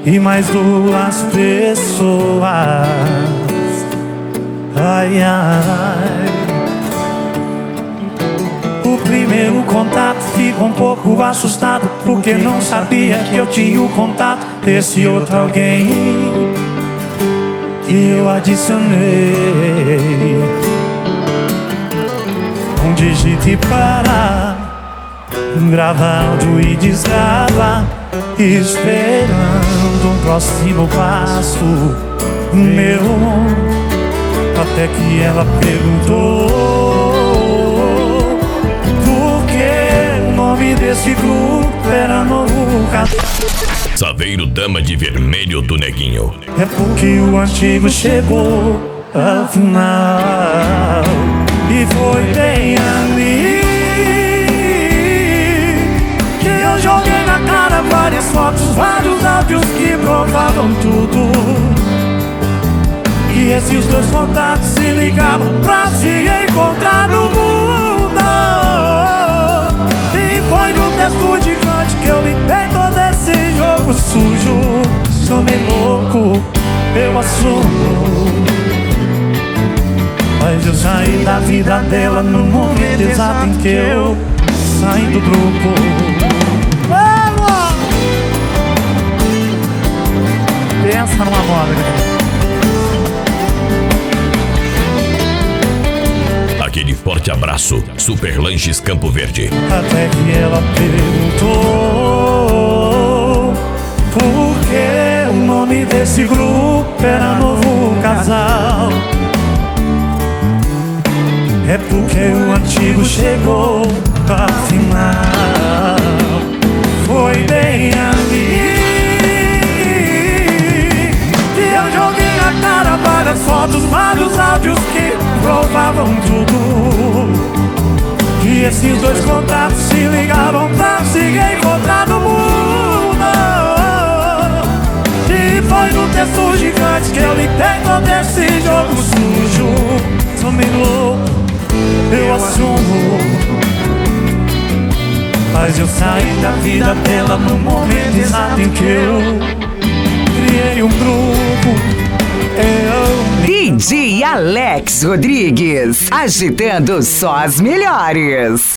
e mais duas pessoas. Ai, ai. O primeiro contato ficou um pouco assustado, porque não sabia que eu tinha o contato desse outro alguém que eu adicionei. Um digite para, grava áudio e desgrava, esperando um próximo passo meu. Até que ela perguntou por que o nome desse grupo era Novo Casal. Saveiro Dama de Vermelho do Neguinho. É porque o antigo chegou ao final, e foi bem ali que eu joguei na cara várias fotos, vários áudios que provavam tudo. E esses dois contatos se ligavam pra se encontrar no mundo. E foi no texto gigante que eu limpei todo esse jogo sujo. Sou meio louco, eu assumo, mas eu saí da vida dela no momento exato em que eu saí do grupo. Pensa numa moda. Aquele forte abraço, Super Lanches Campo Verde. Até que ela perguntou por que o nome desse grupo era Novo Casal. É porque o antigo chegou ao final, foi bem ali que eu joguei na cara várias fotos, vários áudios que provavam tudo. E esses dois contatos se ligavam pra se encontrar no mundo. E foi no texto gigante que eu limpei todo esse jogo sujo. Sou meio louco, eu assumo, mas eu saí da vida dela no momento exato em que eu criei um grupo. DJ Alex Rodrigues, agitando só as melhores.